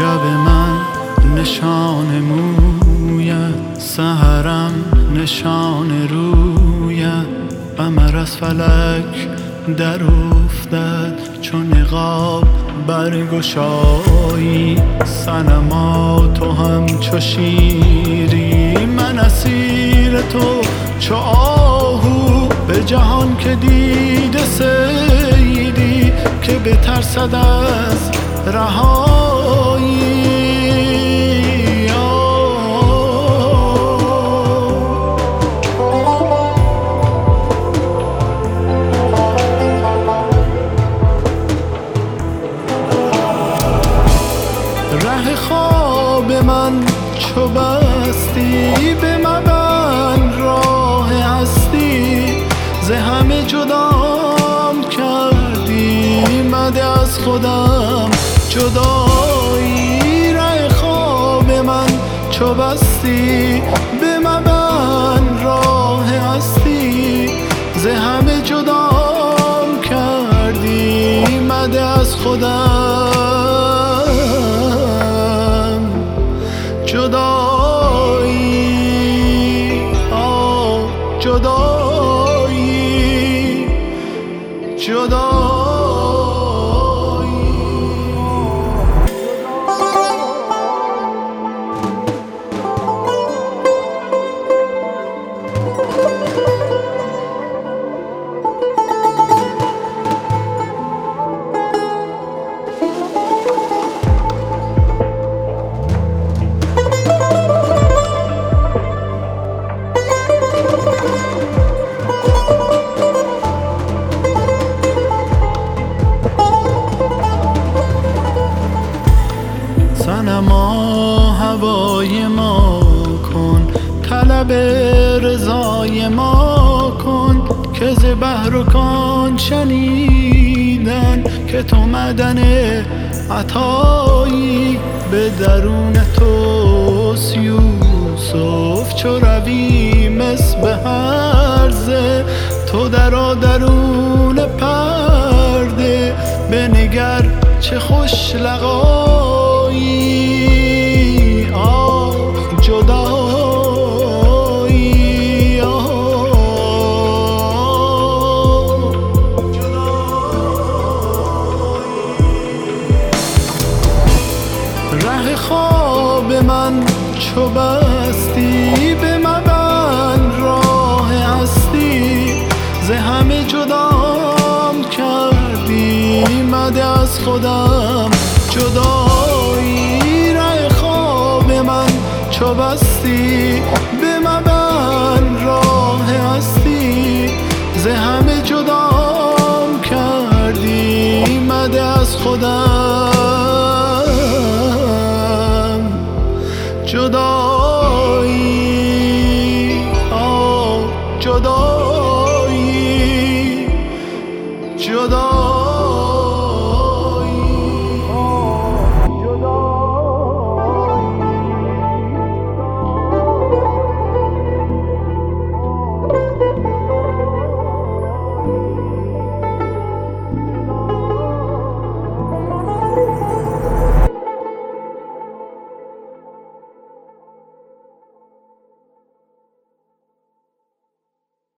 شب من نشان مویه، سحرم نشان رویه. قمر از فلک در افتد چون نقاب برگشایی. صنما تو هم چو شیری، من اسیر تو چو آهو. به جهان که دیده صیدی که بترسد از رهایی. ره خواب من چو بستی، به مبند راه هستی. ز همه جدام کردی، مده از خودم جدایی. ره خواب من چو بستی، به مبند راه هستی. ز همه جدام کردی، مده از خودم جدایی. جدایی جدایی. صنما هوای ما کن، طلب رضای ما کن. که ز بحر و کان شنیدن که تو معدن عطایی. به درون توست یوسف چو روی مس به هرزه. تو درآ درون پرده، بنگر چه خوش لقایی. جدایی ره خواب من چو بستی، به مبند راه هستی. ز همه جدام کردی، مده از خودم جدایی. ره خواب من چو بستی، به مبند راه هستی. ز همه جدام کردی، مده از خودم